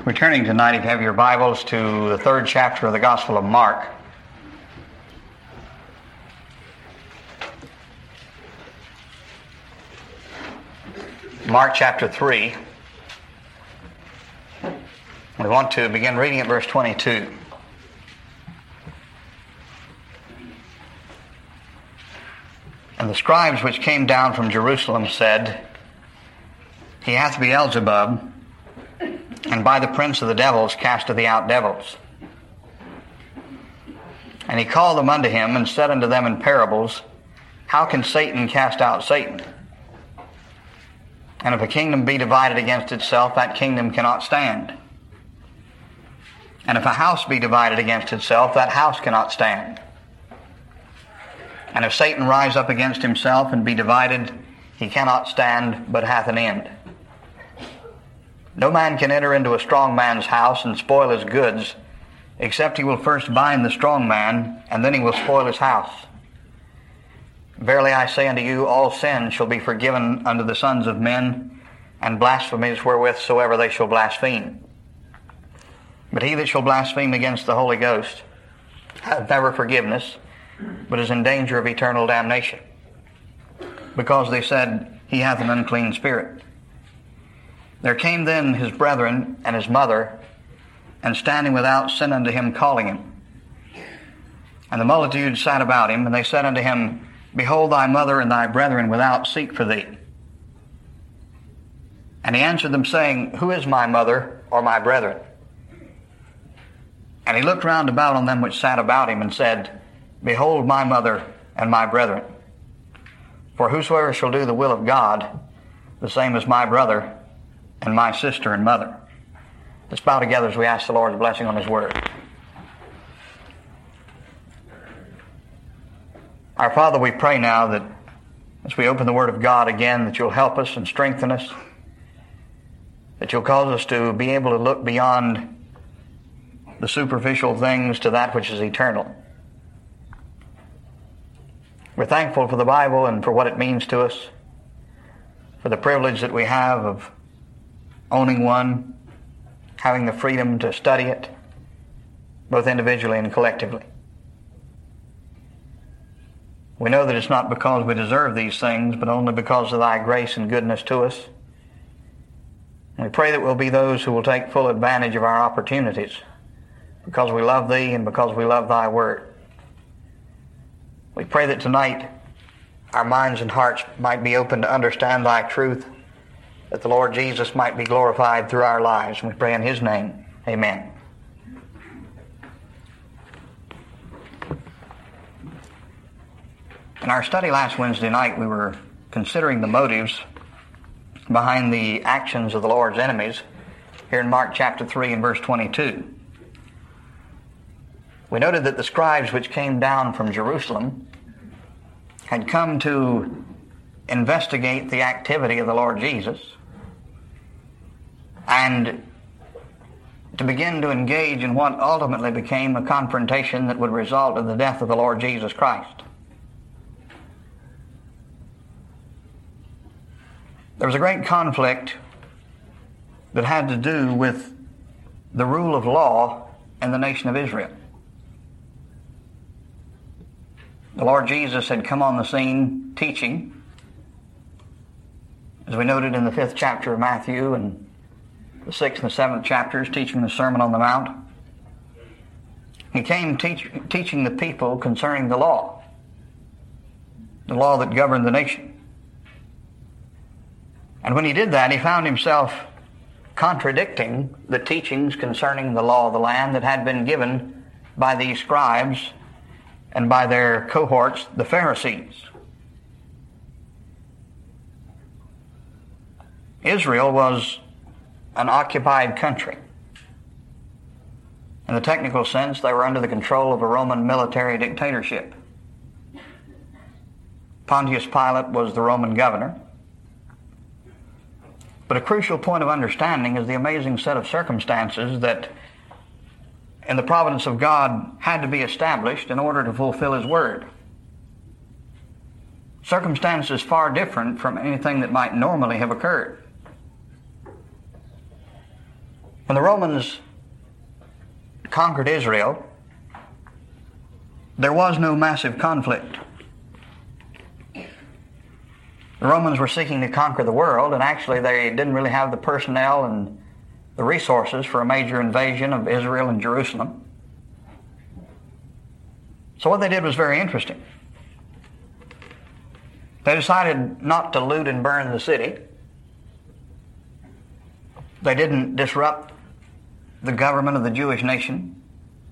We're turning tonight, if you have your Bibles, to the third chapter of the Gospel of Mark. Mark chapter 3. We want to begin reading at verse 22. And the scribes which came down from Jerusalem said, He hath Beelzebub, and by the prince of the devils casteth he out devils. And he called them unto him, and said unto them in parables, How can Satan cast out Satan? And if a kingdom be divided against itself, that kingdom cannot stand. And if a house be divided against itself, that house cannot stand. And if Satan rise up against himself and be divided, he cannot stand, but hath an end. No man can enter into a strong man's house and spoil his goods, except he will first bind the strong man, and then he will spoil his house. Verily I say unto you, all sins shall be forgiven unto the sons of men, and blasphemies wherewith soever they shall blaspheme. But he that shall blaspheme against the Holy Ghost hath never forgiveness, but is in danger of eternal damnation, because they said, He hath an unclean spirit. There came then his brethren and his mother, and standing without sent unto him, calling him. And the multitude sat about him, and they said unto him, Behold, thy mother and thy brethren without seek for thee. And he answered them, saying, Who is my mother or my brethren? And he looked round about on them which sat about him, and said, Behold my mother and my brethren. For whosoever shall do the will of God, the same is my brother and my sister and mother. Let's bow together as we ask the Lord's blessing on His Word. Our Father, we pray now that as we open the Word of God again, that You'll help us and strengthen us, that You'll cause us to be able to look beyond the superficial things to that which is eternal. We're thankful for the Bible and for what it means to us, for the privilege that we have of owning one, having the freedom to study it, both individually and collectively. We know that it's not because we deserve these things, but only because of Thy grace and goodness to us. And we pray that we'll be those who will take full advantage of our opportunities, because we love Thee and because we love Thy Word. We pray that tonight our minds and hearts might be open to understand Thy truth, that the Lord Jesus might be glorified through our lives. And we pray in His name. Amen. In our study last Wednesday night, we were considering the motives behind the actions of the Lord's enemies here in Mark chapter 3 and verse 22. We noted that the scribes which came down from Jerusalem had come to investigate the activity of the Lord Jesus and to begin to engage in what ultimately became a confrontation that would result in the death of the Lord Jesus Christ. There was a great conflict that had to do with the rule of law in the nation of Israel. The Lord Jesus had come on the scene teaching, as we noted in the 5th chapter of Matthew and the 6th and the 7th chapters, teaching the Sermon on the Mount. He came teaching the people concerning the law that governed the nation. And when he did that, he found himself contradicting the teachings concerning the law of the land that had been given by these scribes and by their cohorts, the Pharisees. Israel was an occupied country. In the technical sense, they were under the control of a Roman military dictatorship. Pontius Pilate was the Roman governor. But a crucial point of understanding is the amazing set of circumstances that in the providence of God had to be established in order to fulfill His Word. Circumstances far different from anything that might normally have occurred. When the Romans conquered Israel, there was no massive conflict. The Romans were seeking to conquer the world, and actually they didn't really have the personnel and the resources for a major invasion of Israel and Jerusalem. So what they did was very interesting. They decided not to loot and burn the city. They didn't disrupt the government of the Jewish nation.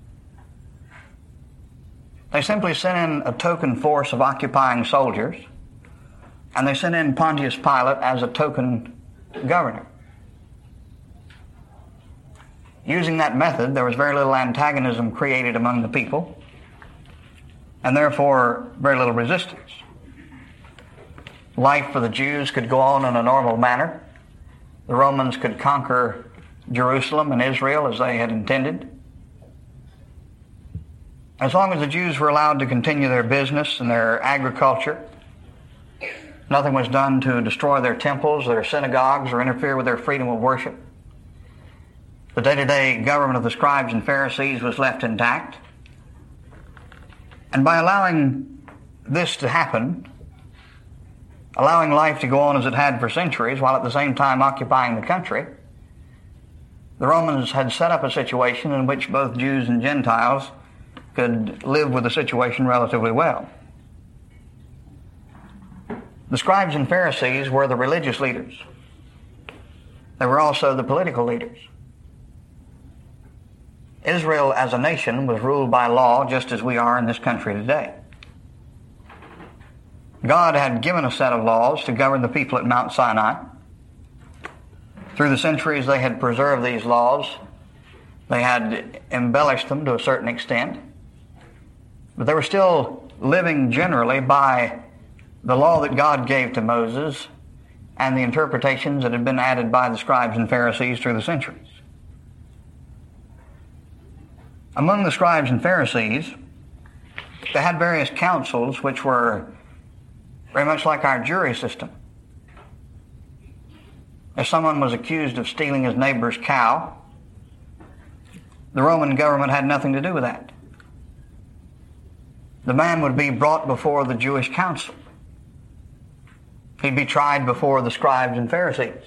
They simply sent in a token force of occupying soldiers, and they sent in Pontius Pilate as a token governor. Using that method, there was very little antagonism created among the people, and therefore very little resistance. Life for the Jews could go on in a normal manner. The Romans could conquer Jerusalem and Israel as they had intended. As long as the Jews were allowed to continue their business and their agriculture, nothing was done to destroy their temples, their synagogues, or interfere with their freedom of worship. The day-to-day government of the scribes and Pharisees was left intact. And by allowing this to happen, allowing life to go on as it had for centuries, while at the same time occupying the country, the Romans had set up a situation in which both Jews and Gentiles could live with the situation relatively well. The scribes and Pharisees were the religious leaders. They were also the political leaders. Israel as a nation was ruled by law just as we are in this country today. God had given a set of laws to govern the people at Mount Sinai. Through the centuries, they had preserved these laws. They had embellished them to a certain extent. But they were still living generally by the law that God gave to Moses and the interpretations that had been added by the scribes and Pharisees through the centuries. Among the scribes and Pharisees, they had various councils which were very much like our jury system. If someone was accused of stealing his neighbor's cow, the Roman government had nothing to do with that. The man would be brought before the Jewish council. He'd be tried before the scribes and Pharisees.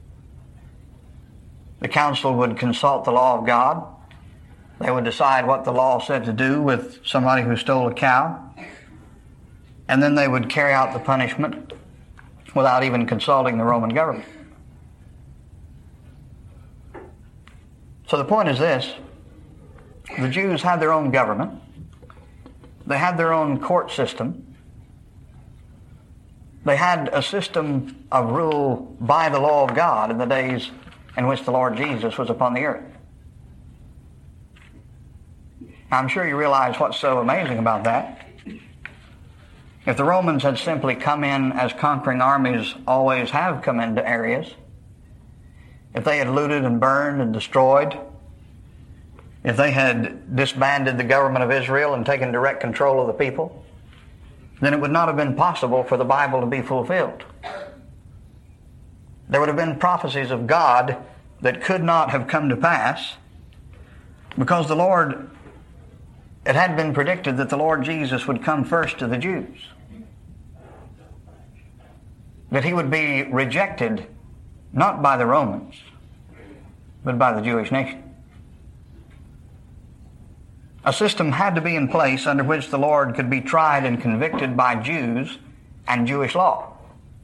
The council would consult the law of God. They would decide what the law said to do with somebody who stole a cow. And then they would carry out the punishment without even consulting the Roman government. So the point is this: the Jews had their own government. They had their own court system. They had a system of rule by the law of God in the days in which the Lord Jesus was upon the earth. I'm sure you realize what's so amazing about that. If the Romans had simply come in as conquering armies always have come into areas, if they had looted and burned and destroyed, if they had disbanded the government of Israel and taken direct control of the people, then it would not have been possible for the Bible to be fulfilled. There would have been prophecies of God that could not have come to pass because it had been predicted that the Lord Jesus would come first to the Jews, that he would be rejected not by the Romans, but by the Jewish nation. A system had to be in place under which the Lord could be tried and convicted by Jews and Jewish law.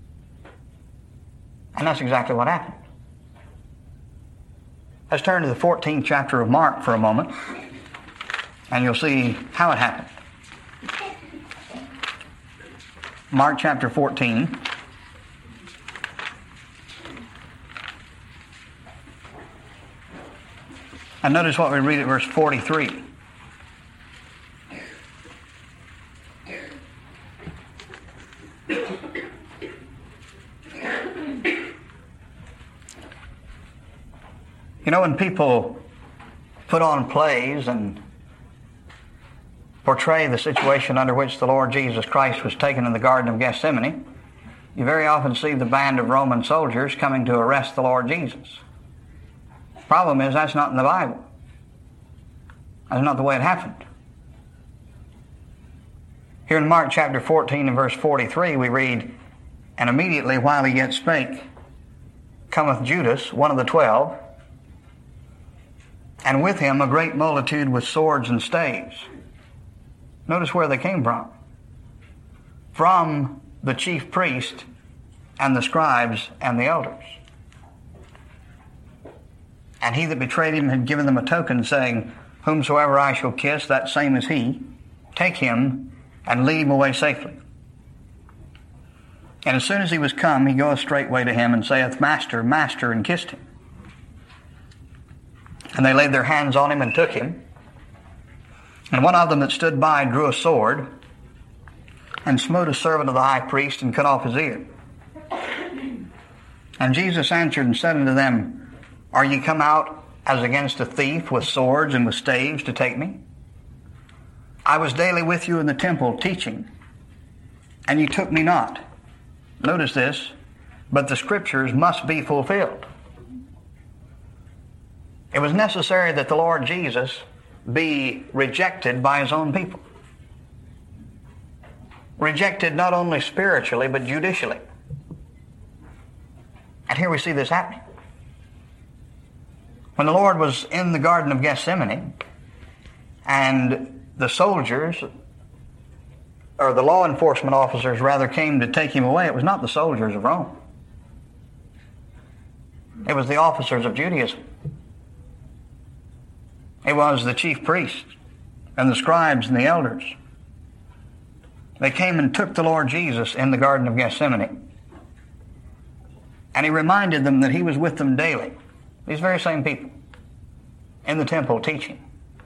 And that's exactly what happened. Let's turn to the 14th chapter of Mark for a moment, and you'll see how it happened. Mark chapter 14. And notice what we read at verse 43. You know, when people put on plays and portray the situation under which the Lord Jesus Christ was taken in the Garden of Gethsemane, you very often see the band of Roman soldiers coming to arrest the Lord Jesus. Problem is, that's not in the Bible. That's not the way it happened. Here in Mark chapter 14 and verse 43, we read, "And immediately while he yet spake, cometh Judas, one of the 12, and with him a great multitude with swords and staves." Notice where they came from. From the chief priest and the scribes and the elders. And he that betrayed him had given them a token, saying, "Whomsoever I shall kiss, that same is he. Take him and lead him away safely." And as soon as he was come, he goeth straightway to him, and saith, "Master, Master," and kissed him. And they laid their hands on him and took him. And one of them that stood by drew a sword, and smote a servant of the high priest, and cut off his ear. And Jesus answered and said unto them, "Are ye come out as against a thief with swords and with staves to take me? I was daily with you in the temple teaching, and ye took me not." Notice this, "But the scriptures must be fulfilled." It was necessary that the Lord Jesus be rejected by his own people. Rejected not only spiritually, but judicially. And here we see this happening. When the Lord was in the Garden of Gethsemane, and the soldiers, or the law enforcement officers rather, came to take him away, it was not the soldiers of Rome. It was the officers of Judaism. It was the chief priests and the scribes and the elders. They came and took the Lord Jesus in the Garden of Gethsemane. And he reminded them that he was with them daily. These very same people in the temple teaching.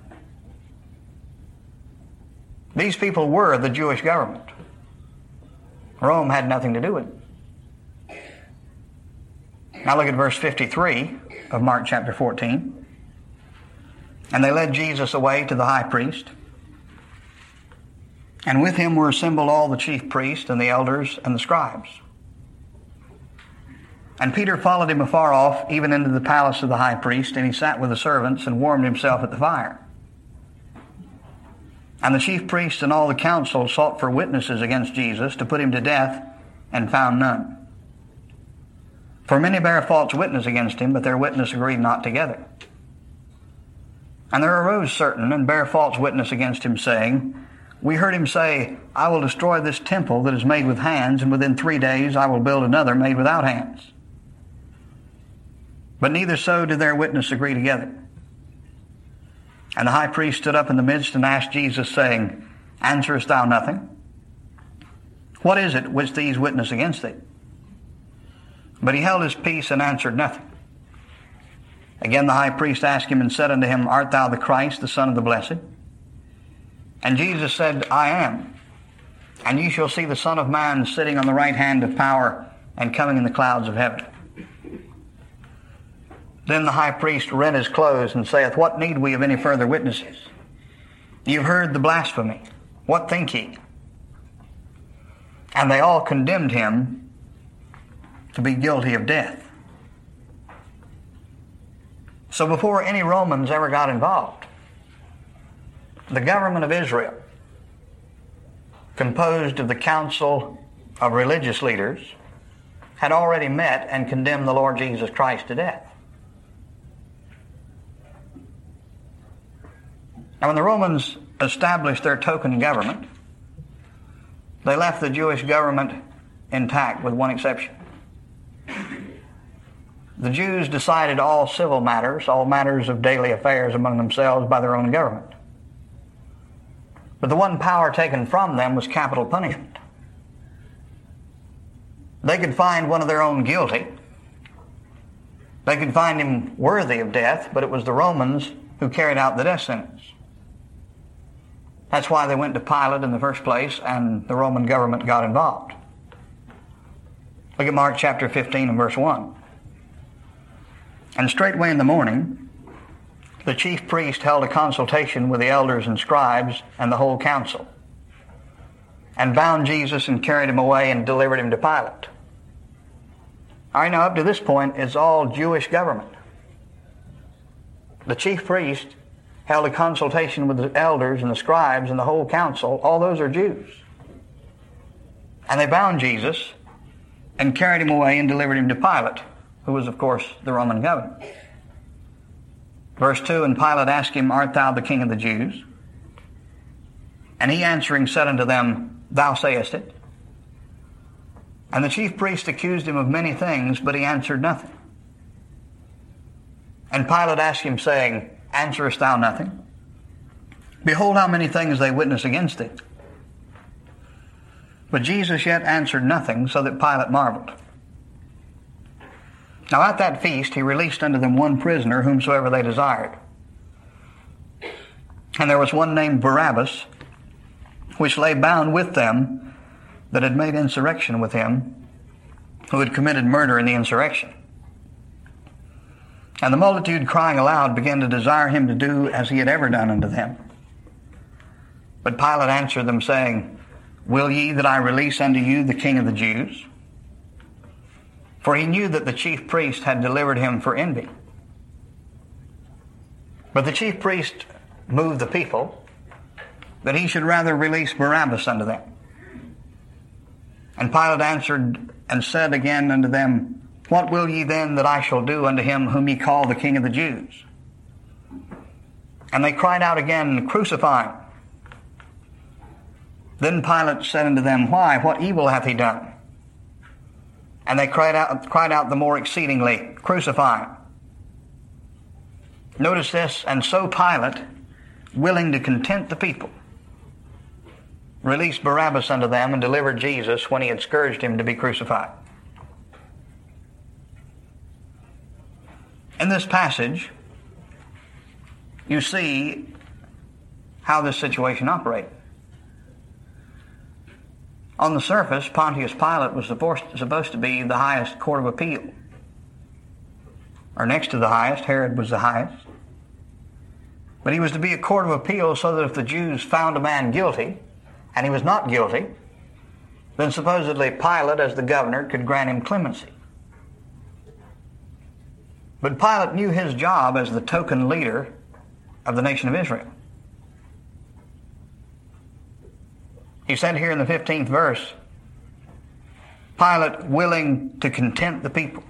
These people were the Jewish government. Rome had nothing to do with it. Now look at verse 53 of Mark chapter 14. "And they led Jesus away to the high priest. And with him were assembled all the chief priests and the elders and the scribes. And Peter followed him afar off, even into the palace of the high priest, and he sat with the servants and warmed himself at the fire. And the chief priests and all the council sought for witnesses against Jesus to put him to death, and found none. For many bare false witness against him, but their witness agreed not together. And there arose certain and bare false witness against him, saying, We heard him say, I will destroy this temple that is made with hands, and within 3 days I will build another made without hands. But neither so did their witness agree together. And the high priest stood up in the midst and asked Jesus, saying, Answerest thou nothing? What is it which these witness against thee? But he held his peace and answered nothing. Again the high priest asked him and said unto him, Art thou the Christ, the Son of the Blessed? And Jesus said, I am. And ye shall see the Son of Man sitting on the right hand of power and coming in the clouds of heaven. Then the high priest rent his clothes and saith, What need we of any further witnesses? Ye have heard the blasphemy. What think ye? And they all condemned him to be guilty of death. So before any Romans ever got involved, the government of Israel, composed of the council of religious leaders, had already met and condemned the Lord Jesus Christ to death. Now when the Romans established their token government, they left the Jewish government intact with one exception. The Jews decided all civil matters, all matters of daily affairs among themselves by their own government. But the one power taken from them was capital punishment. They could find one of their own guilty. They could find him worthy of death, but it was the Romans who carried out the death sentence. That's why they went to Pilate in the first place, and the Roman government got involved. Look at Mark chapter 15 and verse 1. And straightway in the morning, the chief priest held a consultation with the elders and scribes and the whole council, and bound Jesus and carried him away and delivered him to Pilate. All right, now up to this point, it's all Jewish government. The chief priest held a consultation with the elders and the scribes and the whole council. All those are Jews. And they bound Jesus and carried him away and delivered him to Pilate, who was, of course, the Roman governor. Verse 2, and Pilate asked him, Art thou the king of the Jews? And he answering said unto them, Thou sayest it. And the chief priest accused him of many things, but he answered nothing. And Pilate asked him, saying, Answerest thou nothing? Behold how many things they witness against thee. But Jesus yet answered nothing, so that Pilate marveled. Now at that feast he released unto them one prisoner, whomsoever they desired. And there was one named Barabbas, which lay bound with them that had made insurrection with him, who had committed murder in the insurrection. And the multitude, crying aloud, began to desire him to do as he had ever done unto them. But Pilate answered them, saying, Will ye that I release unto you the King of the Jews? For he knew that the chief priest had delivered him for envy. But the chief priest moved the people that he should rather release Barabbas unto them. And Pilate answered and said again unto them, What will ye then that I shall do unto him whom ye call the King of the Jews? And they cried out again, Crucify him. Then Pilate said unto them, Why? What evil hath he done? And they cried out the more exceedingly, Crucify him. Notice this, and so Pilate, willing to content the people, released Barabbas unto them and delivered Jesus when he had scourged him to be crucified. In this passage, you see how this situation operated. On the surface, Pontius Pilate was supposed to be the highest court of appeal. Or next to the highest, Herod was the highest. But he was to be a court of appeal so that if the Jews found a man guilty, and he was not guilty, then supposedly Pilate, as the governor, could grant him clemency. But Pilate knew his job as the token leader of the nation of Israel. He said here in the 15th verse, Pilate willing to content the people.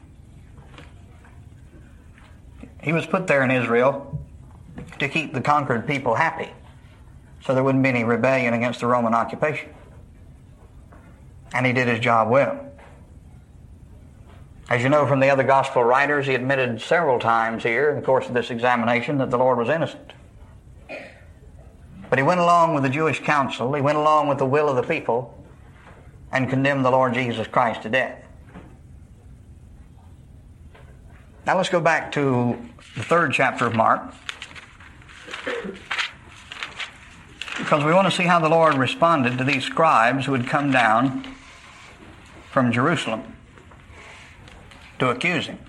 He was put there in Israel to keep the conquered people happy, so there wouldn't be any rebellion against the Roman occupation. And he did his job well. As you know from the other gospel writers, he admitted several times here in the course of this examination that the Lord was innocent. But he went along with the Jewish council, he went along with the will of the people, and condemned the Lord Jesus Christ to death. Now let's go back to the 3rd chapter of Mark, because we want to see how the Lord responded to these scribes who had come down from Jerusalem to accuse him.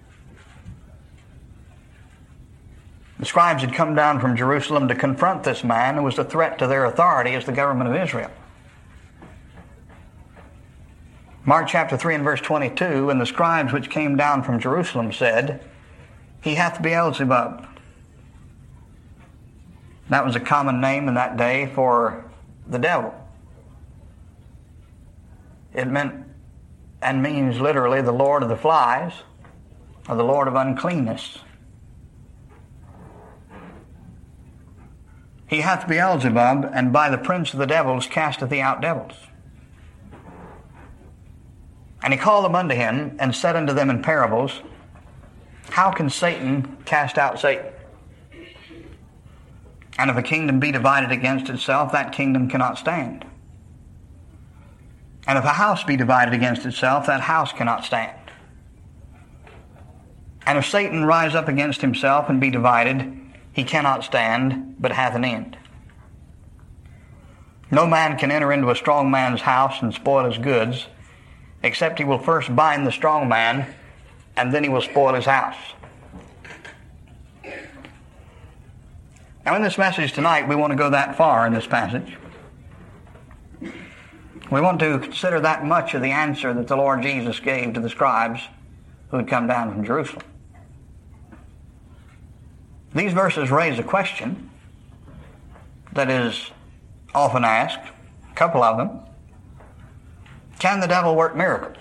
The scribes had come down from Jerusalem to confront this man who was a threat to their authority as the government of Israel. Mark chapter 3 and verse 22, and the scribes which came down from Jerusalem said, He hath Beelzebub. That was a common name in that day for the devil. It meant and means literally the Lord of the flies, or the Lord of uncleanness. He hath Beelzebub, and by the prince of the devils casteth he out devils. And he called them unto him, and said unto them in parables, How can Satan cast out Satan? And if a kingdom be divided against itself, that kingdom cannot stand. And if a house be divided against itself, that house cannot stand. And if Satan rise up against himself and be divided, he cannot stand, but hath an end. No man can enter into a strong man's house and spoil his goods, except he will first bind the strong man, and then he will spoil his house. Now in this message tonight, we want to go that far in this passage. We want to consider that much of the answer that the Lord Jesus gave to the scribes who had come down from Jerusalem. These verses raise a question that is often asked, a couple of them. Can the devil work miracles?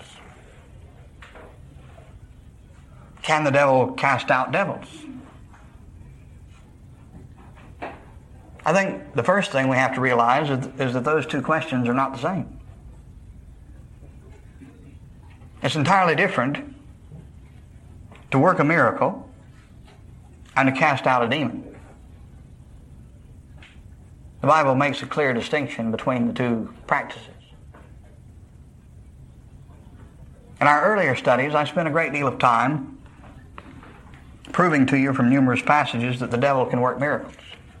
Can the devil cast out devils? I think the first thing we have to realize is that those two questions are not the same. It's entirely different to work a miracle and to cast out a demon. The Bible makes a clear distinction between the two practices. In our earlier studies, I spent a great deal of time proving to you from numerous passages that the devil can work miracles.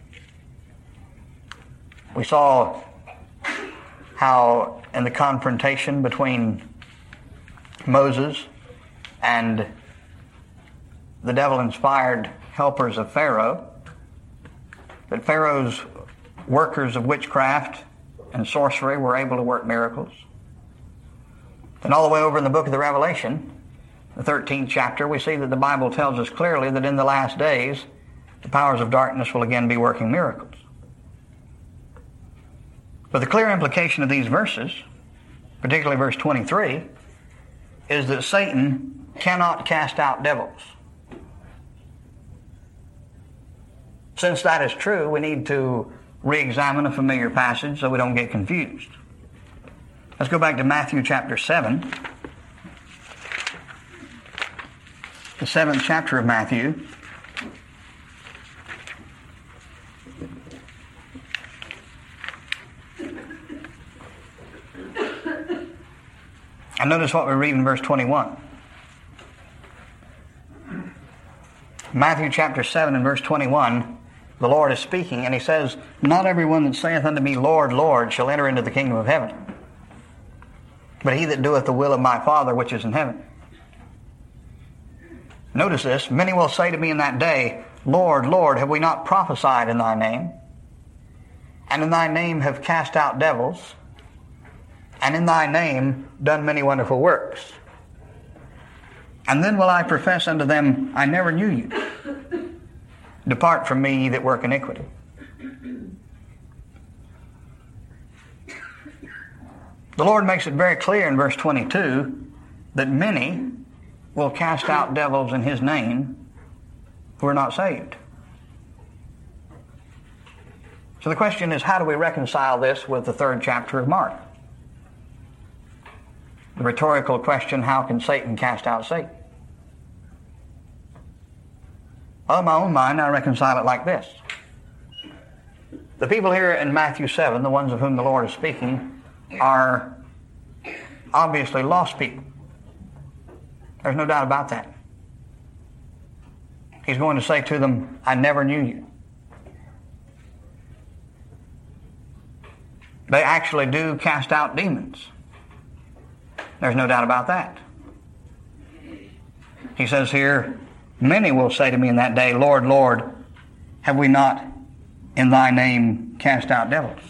We saw how in the confrontation between Moses and the devil-inspired helpers of Pharaoh, that Pharaoh's workers of witchcraft and sorcery were able to work miracles. And all the way over in the book of the Revelation, the 13th chapter, we see that the Bible tells us clearly that in the last days, the powers of darkness will again be working miracles. But the clear implication of these verses, particularly verse 23, is that Satan cannot cast out devils. Since that is true, we need to re-examine a familiar passage so we don't get confused. Let's go back to Matthew chapter 7. The 7th chapter of Matthew. And notice what we read in verse 21. Matthew chapter 7 and verse 21, the Lord is speaking, and he says, "Not everyone that saith unto me, Lord, Lord, shall enter into the kingdom of heaven, but he that doeth the will of my Father which is in heaven." Notice this, "Many will say to me in that day, Lord, Lord, have we not prophesied in thy name? And in thy name have cast out devils, and in thy name done many wonderful works. And then will I profess unto them, I never knew you. Depart from me, ye that work iniquity." The Lord makes it very clear in verse 22 that many will cast out devils in his name who are not saved. So the question is, how do we reconcile this with the 3rd chapter of Mark? The rhetorical question, how can Satan cast out Satan? Well, in my own mind, I reconcile it like this. The people here in Matthew 7, the ones of whom the Lord is speaking, are obviously lost people. There's no doubt about that. He's going to say to them, I never knew you. They actually do cast out demons. There's no doubt about that. He says here, many will say to me in that day, Lord, Lord, have we not in thy name cast out devils?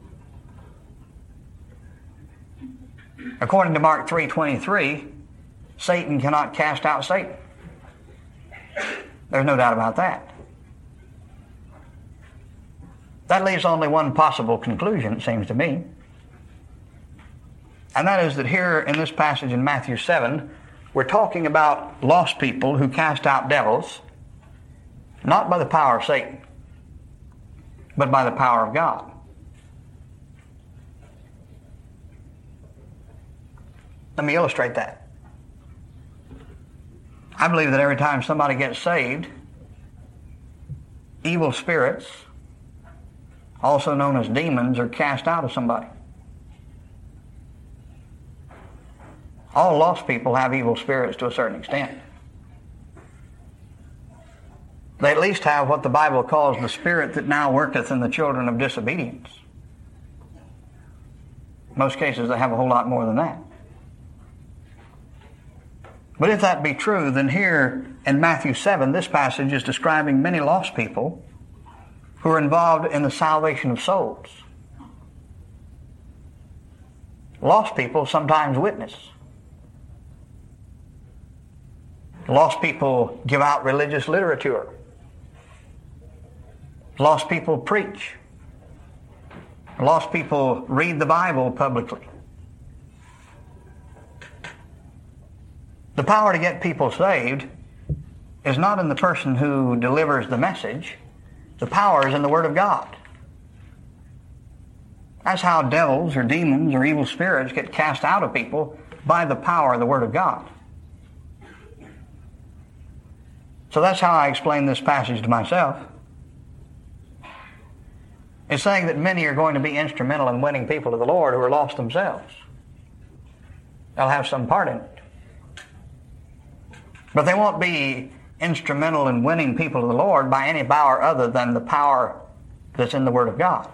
According to Mark 3:23, Satan cannot cast out Satan. There's no doubt about that. That leaves only one possible conclusion, it seems to me. And that is that here in this passage in Matthew 7, we're talking about lost people who cast out devils, not by the power of Satan, but by the power of God. Let me illustrate that. I believe that every time somebody gets saved, evil spirits, also known as demons, are cast out of somebody. All lost people have evil spirits to a certain extent. They at least have what the Bible calls the spirit that now worketh in the children of disobedience. In most cases, they have a whole lot more than that. But if that be true, then here in Matthew 7, this passage is describing many lost people who are involved in the salvation of souls. Lost people sometimes witness. Lost people give out religious literature. Lost people preach. Lost people read the Bible publicly. The power to get people saved is not in the person who delivers the message. The power is in the Word of God. That's how devils or demons or evil spirits get cast out of people, by the power of the Word of God. So that's how I explain this passage to myself. It's saying that many are going to be instrumental in winning people to the Lord who are lost themselves. They'll have some part in it. But they won't be instrumental in winning people to the Lord by any power other than the power that's in the Word of God.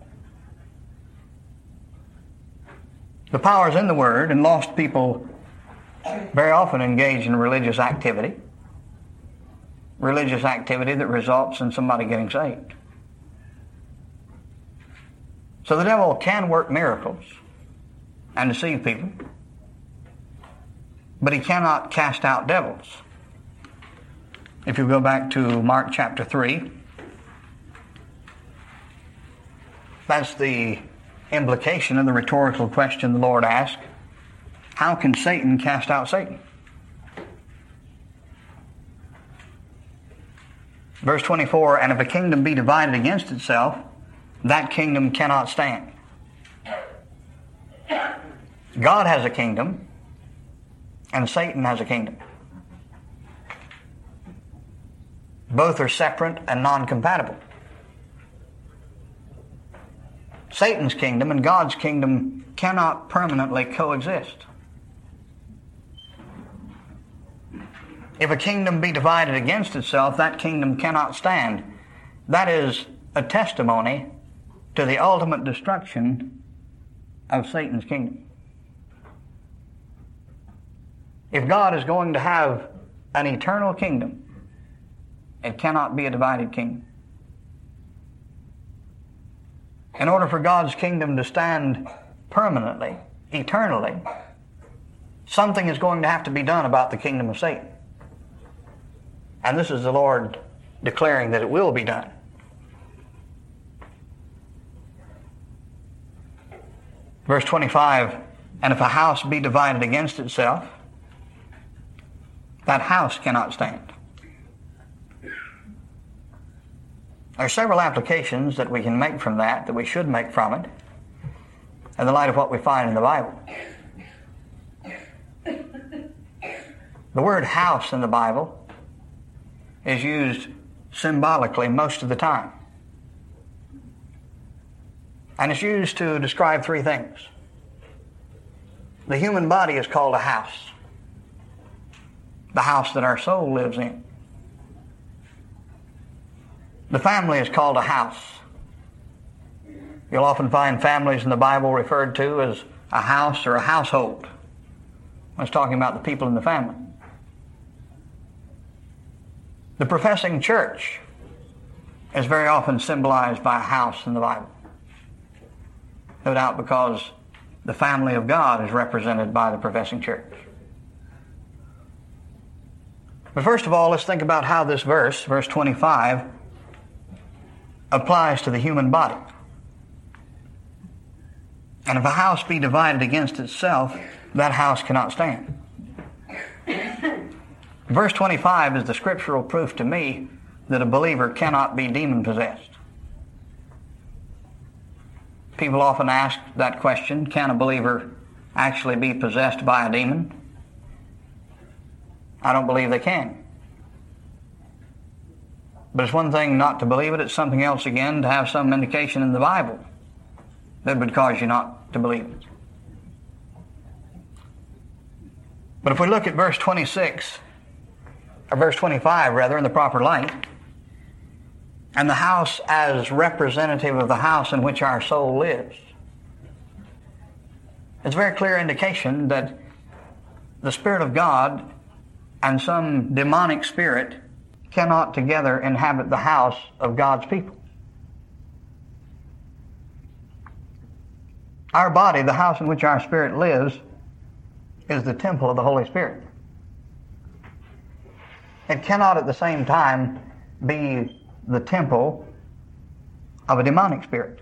The power is in the Word, and lost people very often engage in religious activity that results in somebody getting saved. So the devil can work miracles and deceive people, but he cannot cast out devils. If you go back to Mark chapter 3, that's the implication of the rhetorical question the Lord asked. How can Satan cast out Satan? Verse 24, and if a kingdom be divided against itself, that kingdom cannot stand. God has a kingdom, and Satan has a kingdom. Both are separate and non-compatible. Satan's kingdom and God's kingdom cannot permanently coexist. If a kingdom be divided against itself, that kingdom cannot stand. That is a testimony to the ultimate destruction of Satan's kingdom. If God is going to have an eternal kingdom, it cannot be a divided kingdom. In order for God's kingdom to stand permanently, eternally, something is going to have to be done about the kingdom of Satan. And this is the Lord declaring that it will be done. Verse 25, and if a house be divided against itself, that house cannot stand. There are several applications that we can make from that we should make from it, in the light of what we find in the Bible. The word house in the Bible is used symbolically most of the time. And it's used to describe three things. The human body is called a house. The house that our soul lives in. The family is called a house. You'll often find families in the Bible referred to as a house or a household. It's talking about the people in the family. The professing church is very often symbolized by a house in the Bible. No doubt because the family of God is represented by the professing church. But first of all, let's think about how this verse 25, applies to the human body. And if a house be divided against itself, that house cannot stand. Verse 25 is the scriptural proof to me that a believer cannot be demon-possessed. People often ask that question, can a believer actually be possessed by a demon? I don't believe they can. But it's one thing not to believe it, it's something else again to have some indication in the Bible that would cause you not to believe it. But if we look at verse 26, or verse 25 rather, in the proper light, and the house as representative of the house in which our soul lives, it's a very clear indication that the Spirit of God and some demonic spirit cannot together inhabit the house of God's people. Our body, the house in which our spirit lives, is the temple of the Holy Spirit. It cannot at the same time be the temple of a demonic spirit.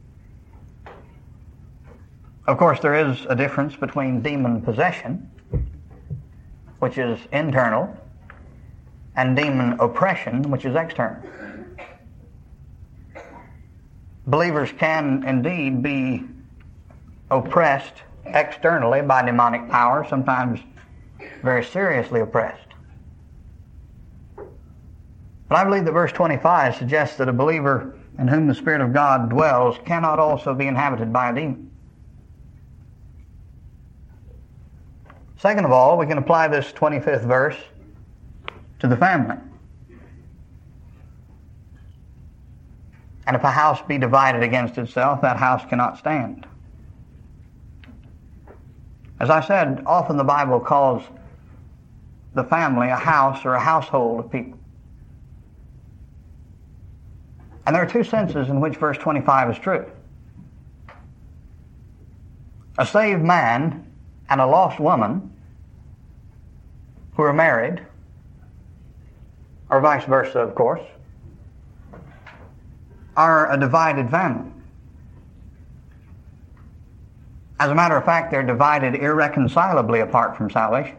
Of course, there is a difference between demon possession, which is internal, and demon oppression, which is external. Believers can indeed be oppressed externally by demonic power, sometimes very seriously oppressed. But I believe that verse 25 suggests that a believer in whom the Spirit of God dwells cannot also be inhabited by a demon. Second of all, we can apply this 25th verse to the family. And if a house be divided against itself, that house cannot stand. As I said, often the Bible calls the family a house or a household of people. And there are two senses in which verse 25 is true. A saved man and a lost woman who are married, or vice versa, of course, are a divided family. As a matter of fact, they're divided irreconcilably apart from salvation.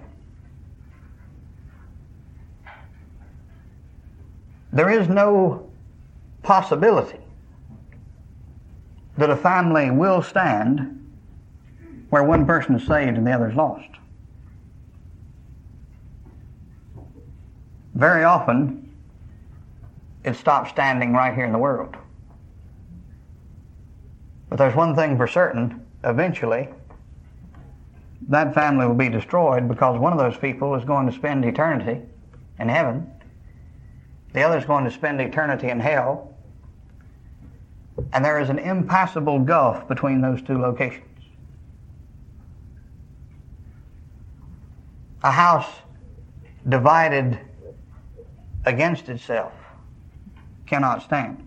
There is no possibility that a family will stand where one person is saved and the other is lost. Very often, it stops standing right here in the world. But there's one thing for certain: eventually, that family will be destroyed, because one of those people is going to spend eternity in heaven, the other is going to spend eternity in hell, and there is an impassable gulf between those two locations. A house divided against itself cannot stand.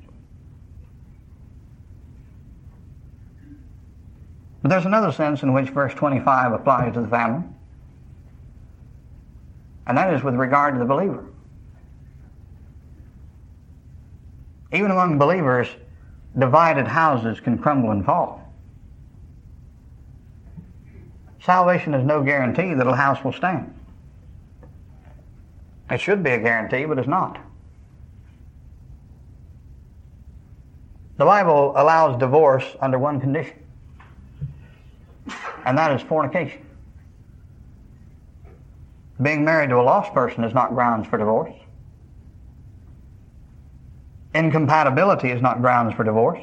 But there's another sense in which verse 25 applies to the family, and that is with regard to the believer. Even among believers, divided houses can crumble and fall. Salvation is no guarantee that a house will stand. It should be a guarantee, but it's not. The Bible allows divorce under one condition, and that is fornication. Being married to a lost person is not grounds for divorce. Incompatibility is not grounds for divorce.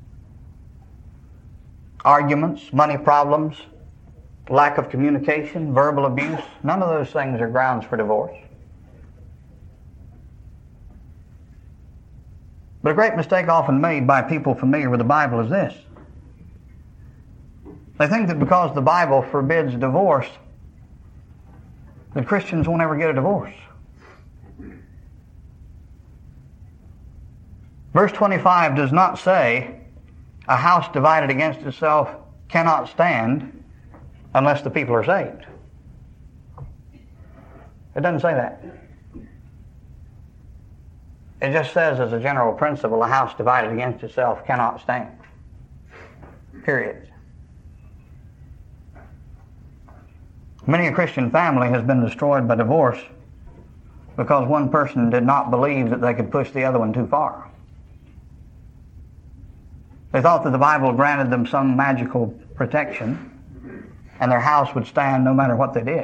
Arguments, money problems, lack of communication, verbal abuse, none of those things are grounds for divorce. But a great mistake often made by people familiar with the Bible is this: they think that because the Bible forbids divorce, that Christians won't ever get a divorce. Verse 25 does not say a house divided against itself cannot stand unless the people are saved. It doesn't say that. It just says, as a general principle, a house divided against itself cannot stand. Period. Many a Christian family has been destroyed by divorce because one person did not believe that they could push the other one too far. They thought that the Bible granted them some magical protection and their house would stand no matter what they did.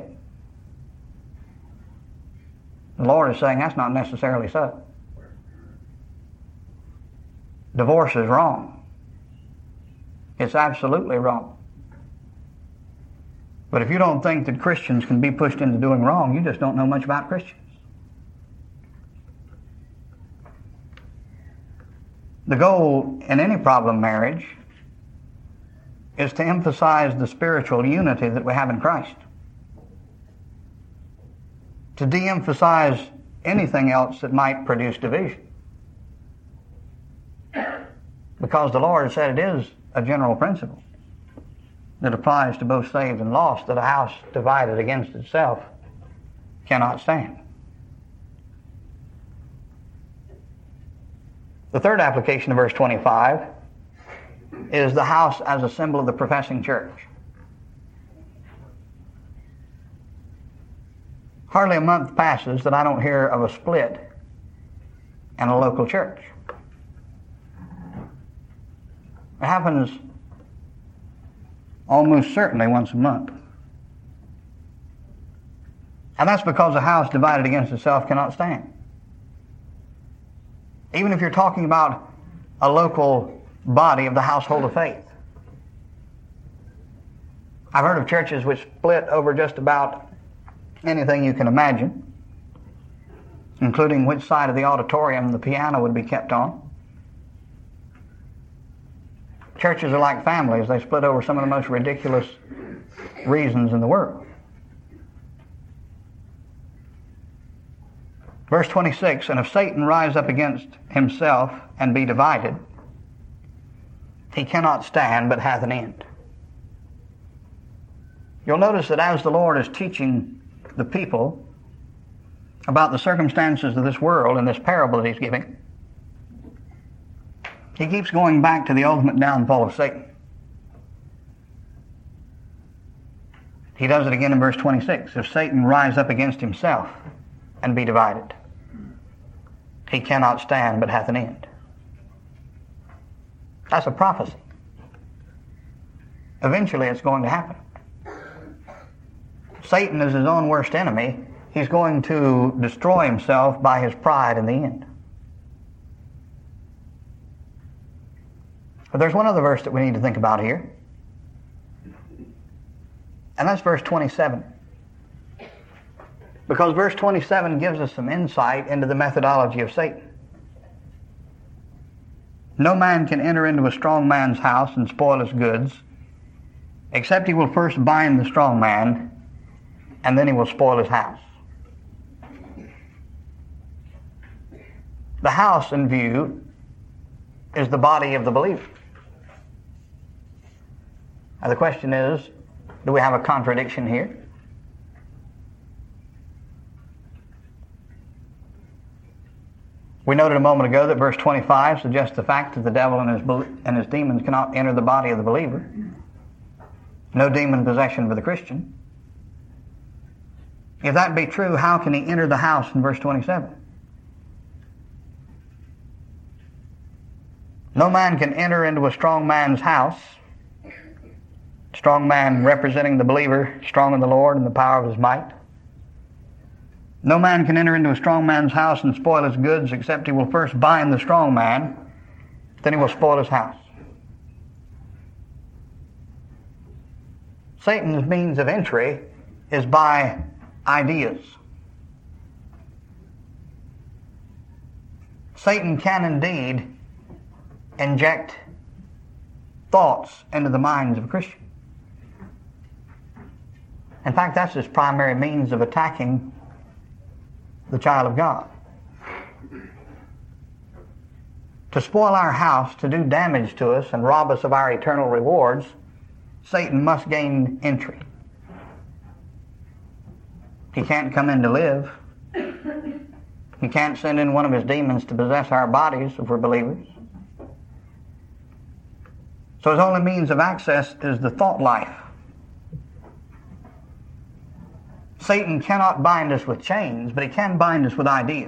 The Lord is saying that's not necessarily so. Divorce is wrong. It's absolutely wrong. But if you don't think that Christians can be pushed into doing wrong, you just don't know much about Christians. The goal in any problem marriage is to emphasize the spiritual unity that we have in Christ. To de-emphasize anything else that might produce division. Because the Lord said it is a general principle that applies to both saved and lost, that a house divided against itself cannot stand. The third application of verse 25 is the house as a symbol of the professing church. Hardly a month passes that I don't hear of a split in a local church. It happens almost certainly once a month. And that's because a house divided against itself cannot stand. Even if you're talking about a local body of the household of faith. I've heard of churches which split over just about anything you can imagine, including which side of the auditorium the piano would be kept on. Churches are like families. They split over some of the most ridiculous reasons in the world. Verse 26, and if Satan rise up against himself and be divided, he cannot stand, but hath an end. You'll notice that as the Lord is teaching the people about the circumstances of this world in this parable that he's giving, he keeps going back to the ultimate downfall of Satan. He does it again in verse 26. If Satan rise up against himself and be divided, he cannot stand, but hath an end. That's a prophecy. Eventually it's going to happen. Satan is his own worst enemy. He's going to destroy himself by his pride in the end. But there's one other verse that we need to think about here. And that's verse 27. Because verse 27 gives us some insight into the methodology of Satan. No man can enter into a strong man's house and spoil his goods, except he will first bind the strong man, and then he will spoil his house. The house in view is the body of the believer. Now the question is, do we have a contradiction here? We noted a moment ago that verse 25 suggests the fact that the devil and his demons cannot enter the body of the believer. No demon possession for the Christian. If that be true, how can he enter the house in verse 27? No man can enter into a strong man's house, strong man representing the believer, strong in the Lord and the power of his might. No man can enter into a strong man's house and spoil his goods, except he will first bind the strong man, then he will spoil his house. Satan's means of entry is by ideas. Satan can indeed inject thoughts into the minds of a Christian. In fact, that's his primary means of attacking the child of God. To spoil our house, to do damage to us and rob us of our eternal rewards, Satan must gain entry. He can't come in to live. He can't send in one of his demons to possess our bodies if we're believers. So his only means of access is the thought life. Satan cannot bind us with chains, but he can bind us with ideas.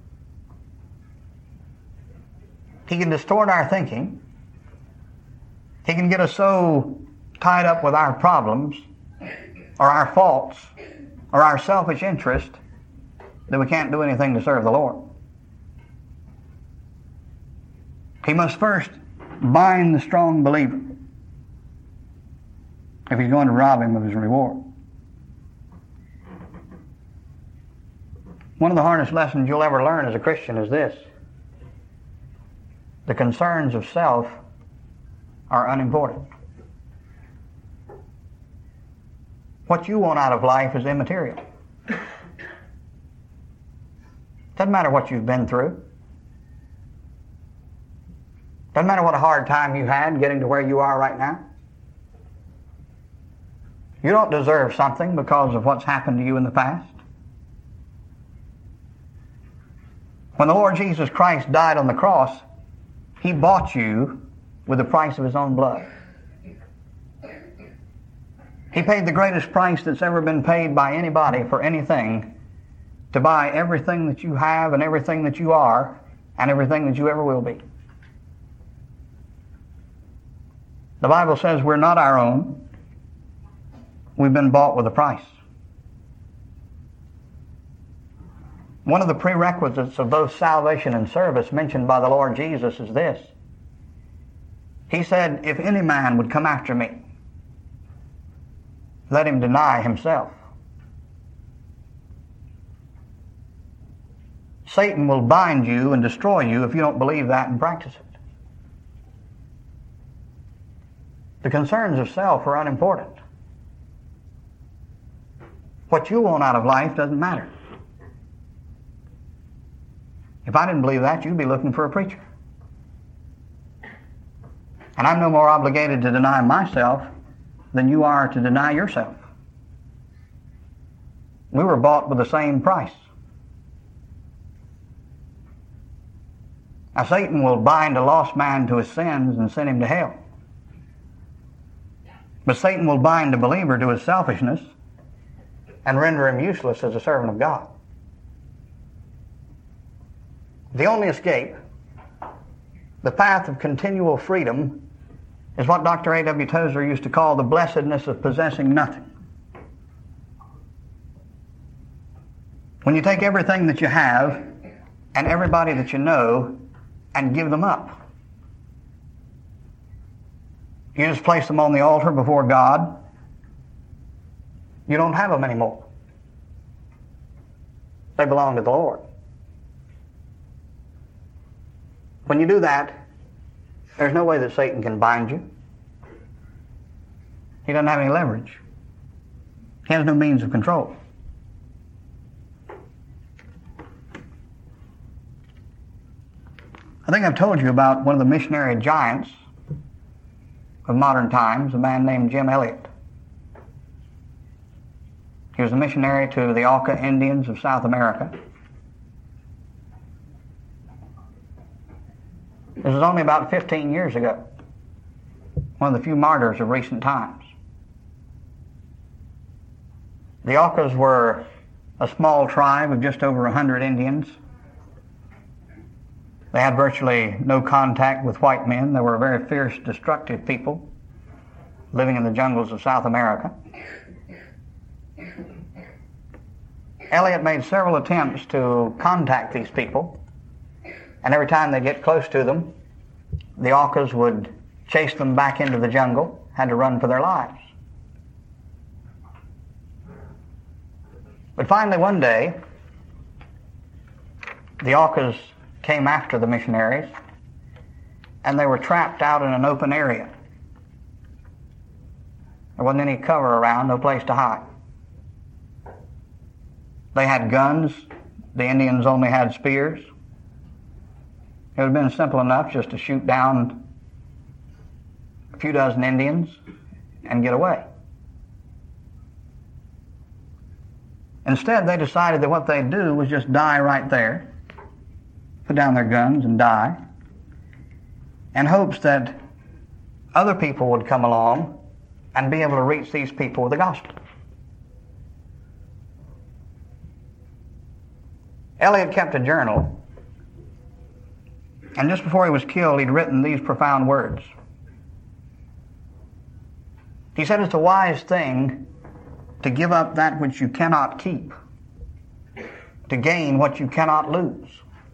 He can distort our thinking. He can get us so tied up with our problems, or our faults, or our selfish interest, that we can't do anything to serve the Lord. He must first bind the strong believer if he's going to rob him of his reward. One of the hardest lessons you'll ever learn as a Christian is this: the concerns of self are unimportant. What you want out of life is immaterial. Doesn't matter what you've been through. Doesn't matter what a hard time you had getting to where you are right now. You don't deserve something because of what's happened to you in the past. When the Lord Jesus Christ died on the cross, He bought you with the price of His own blood. He paid the greatest price that's ever been paid by anybody for anything, to buy everything that you have and everything that you are and everything that you ever will be. The Bible says we're not our own. We've been bought with a price. One of the prerequisites of both salvation and service mentioned by the Lord Jesus is this. He said, if any man would come after me, let him deny himself. Satan will bind you and destroy you if you don't believe that and practice it. The concerns of self are unimportant. What you want out of life doesn't matter. If I didn't believe that, you'd be looking for a preacher. And I'm no more obligated to deny myself than you are to deny yourself. We were bought with the same price. Now, Satan will bind a lost man to his sins and send him to hell. But Satan will bind a believer to his selfishness and render him useless as a servant of God. The only escape, the path of continual freedom, is what Dr. A.W. Tozer used to call the blessedness of possessing nothing. When you take everything that you have and everybody that you know and give them up. You just place them on the altar before God. You don't have them anymore. They belong to the Lord. When you do that, there's no way that Satan can bind you. He doesn't have any leverage. He has no means of control. I think I've told you about one of the missionary giants of modern times, a man named Jim Elliot. He was a missionary to the Auca Indians of South America. This was only about 15 years ago. One of the few martyrs of recent times. The Aucas were a small tribe of just over 100 Indians. They had virtually no contact with white men. They were a very fierce, destructive people living in the jungles of South America. Elliot made several attempts to contact these people, and every time they get close to them, the Aucas would chase them back into the jungle, had to run for their lives. But finally one day, the Aucas came after the missionaries, and they were trapped out in an open area. There wasn't any cover around, no place to hide. They had guns. The Indians only had spears. It would have been simple enough just to shoot down a few dozen Indians and get away. Instead, they decided that what they'd do was just die right there, put down their guns and die, in hopes that other people would come along and be able to reach these people with the gospel. Elliot kept a journal, and just before he was killed, he'd written these profound words. He said, it's a wise thing to give up that which you cannot keep, to gain what you cannot lose.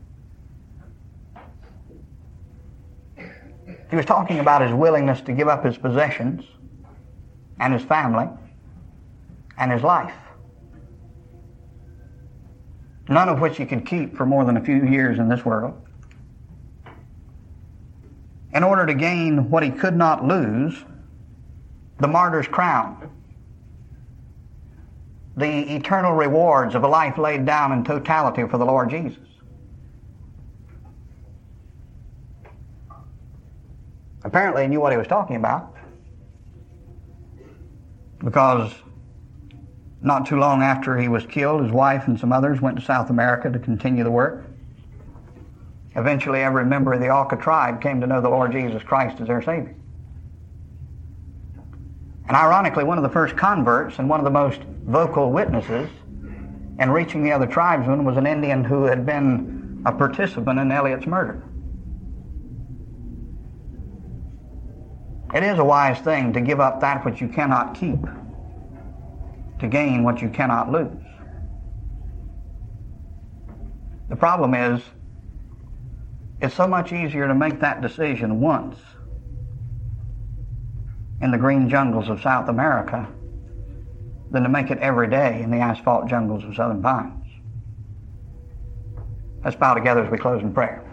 He was talking about his willingness to give up his possessions and his family and his life, none of which he could keep for more than a few years in this world, in order to gain what he could not lose, the martyr's crown, the eternal rewards of a life laid down in totality for the Lord Jesus. Apparently he knew what he was talking about, because not too long after he was killed, his wife and some others went to South America to continue the work. Eventually, every member of the Auca tribe came to know the Lord Jesus Christ as their Savior. And ironically, one of the first converts and one of the most vocal witnesses in reaching the other tribesmen was an Indian who had been a participant in Elliott's murder. It is a wise thing to give up that which you cannot keep to gain what you cannot lose. The problem is, it's so much easier to make that decision once in the green jungles of South America than to make it every day in the asphalt jungles of Southern Pines. Let's bow together as we close in prayer.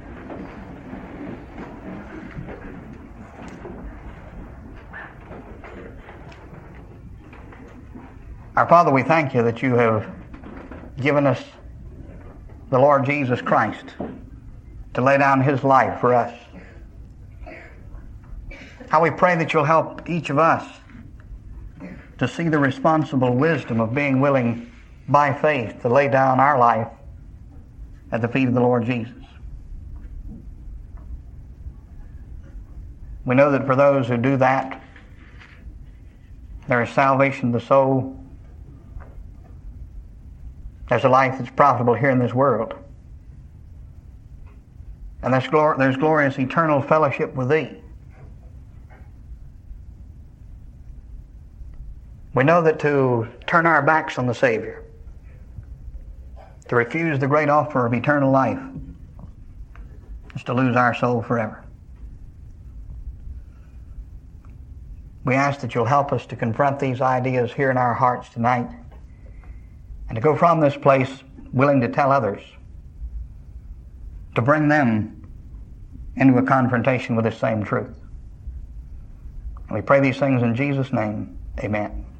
Our Father, we thank you that you have given us the Lord Jesus Christ to lay down his life for us. How we pray that you'll help each of us to see the responsible wisdom of being willing by faith to lay down our life at the feet of the Lord Jesus. We know that for those who do that, there is salvation of the soul. There's a life that's profitable here in this world. And there's glorious eternal fellowship with thee. We know that to turn our backs on the Savior, to refuse the great offer of eternal life, is to lose our soul forever. We ask that you'll help us to confront these ideas here in our hearts tonight, and to go from this place willing to tell others, to bring them into a confrontation with this same truth. And we pray these things in Jesus' name. Amen.